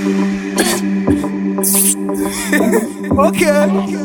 Okay.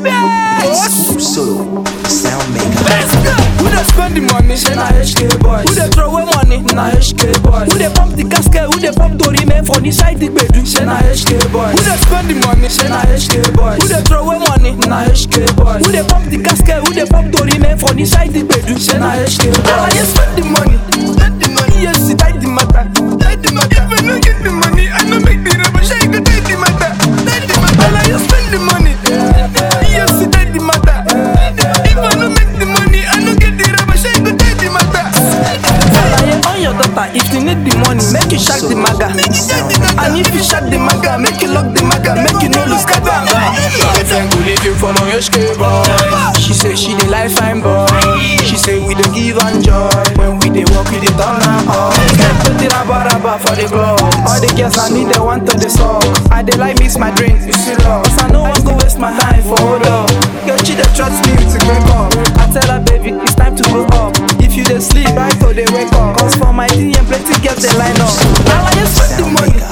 Solo sound maker. Let's go. Who dey spend the money? Say na HK boys. Who dey throw away money? Na HK boys. Who dey pump the casket? Who dey pump to remain for the side the gbedu? Say na HK boys. Who dey spend the money? Say na HK boys. Who dey throw away money? Na HK boys. Who dey pump the casket? Who dey pump to remain for the side the gbedu? Say na HK boys. I spend the money. Spend the money. Yes, it die the matter. Die the matter. If I no get the money, I no make the rubber. Shey go die the matter. Die the matter. I spend the money. Yes, it die the matter. If I no make the money, I no get the rubber. Shey go die the matter. On your daughter, if you need the money, make you shake the maga. And if you shake the maga, make you lock the maga, make you no lose kata. My friend go leave you for my HK boy. She say she dey like fine boy. She say we dey give and joy. When we dey walk, we dey turn her on. Put the raba raba for the club. All the girls I need, they want to the song. I dey like mix my drink, you see love. Cause I know I go waste my time for hold up. Girl, she dey trust me to wake up. I tell her baby, it's time to go up. If you dey sleep, right till they wake up. Cause for my DM, plenty girls they line up. Now I just spend the money.